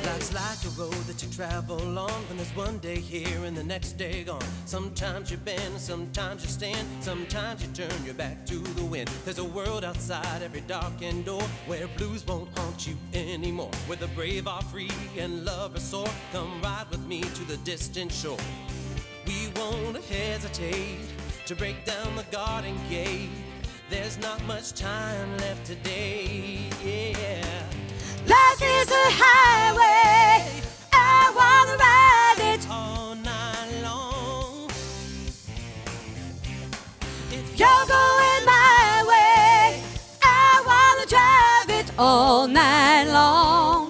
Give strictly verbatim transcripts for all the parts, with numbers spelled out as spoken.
Life's like a road that you travel on, when there's one day here and the next day gone. Sometimes you bend, sometimes you stand, sometimes you turn your back to the wind. There's a world outside every darkened door, where blues won't haunt you anymore, where the brave are free and lovers soar. Come ride with me to the distant shore. We won't hesitate to break down the garden gate. There's not much time left today, yeah. Life is a highway, I wanna ride it all night long. If You're going my way, I wanna drive it all night long.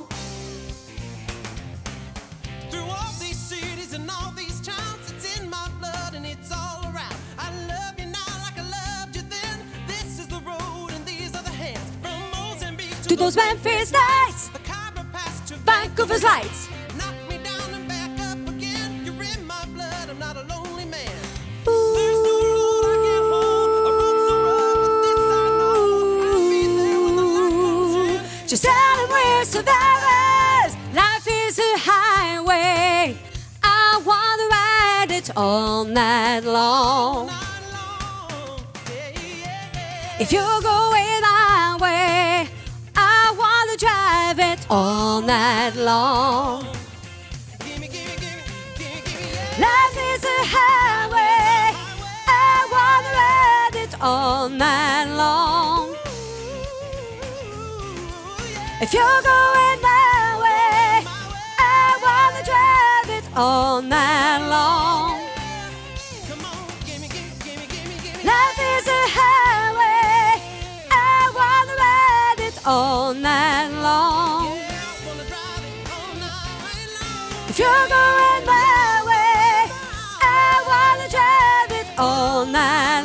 Through all these cities and all these towns, it's in my blood and it's all around. I love you now like I loved you then. This is the road and these are the hands. From Mozambique to, To those Memphis nights, the Cabra Pass to Vancouver's lights. Knock me down and back up again. You're in my blood, I'm not a lonely man. Ooh. There's no road I can't hold, a road so rough, but this I know. I'll be there when the light comes in. Just tell them we're survivors. Life is a highway, I wanna ride it all night long. Night long, yeah, yeah, yeah. If you're going my way, I wanna drive it all night long. Gimme, gimme, gimme, gimme, gimme, yeah. Life is a highway, I wanna ride it all night long. If you're going my way, I wanna drive it all night long. Come on, gimme, gimme, gimme, gimme, gimme. Life is a highway, I wanna ride it all night long. Yeah, I wanna drive it all night long. If you're going my way, I wanna drive it all night